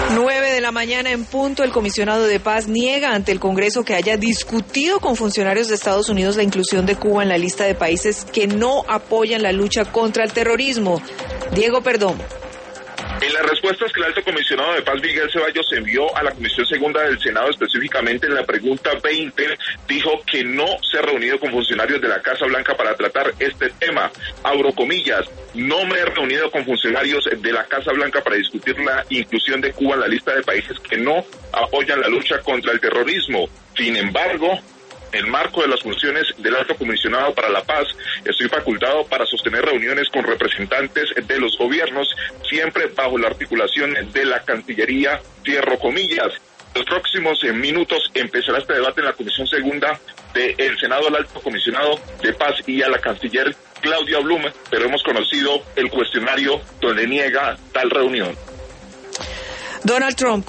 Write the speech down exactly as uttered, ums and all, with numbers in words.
Nueve de la mañana en punto, el comisionado de paz niega ante el Congreso que haya discutido con funcionarios de Estados Unidos la inclusión de Cuba en la lista de países que no apoyan la lucha contra el terrorismo. Diego Perdomo. En las respuestas que el alto comisionado de paz Miguel Ceballos envió a la Comisión Segunda del Senado, específicamente en la pregunta veinte, dijo que no se ha reunido con funcionarios de la Casa Blanca para tratar este tema. Abro comillas, no me he reunido con funcionarios de la Casa Blanca para discutir la inclusión de Cuba en la lista de países que no apoyan la lucha contra el terrorismo. Sin embargo, en el marco de las funciones del Alto Comisionado para la Paz, estoy facultado para sostener reuniones con representantes de los gobiernos, siempre bajo la articulación de la Cancillería, cierro comillas. Los próximos eh, minutos empezará este debate en la Comisión Segunda del Senado al Alto Comisionado de Paz y a la Canciller Claudia Blum, pero hemos conocido el cuestionario donde niega tal reunión. Donald Trump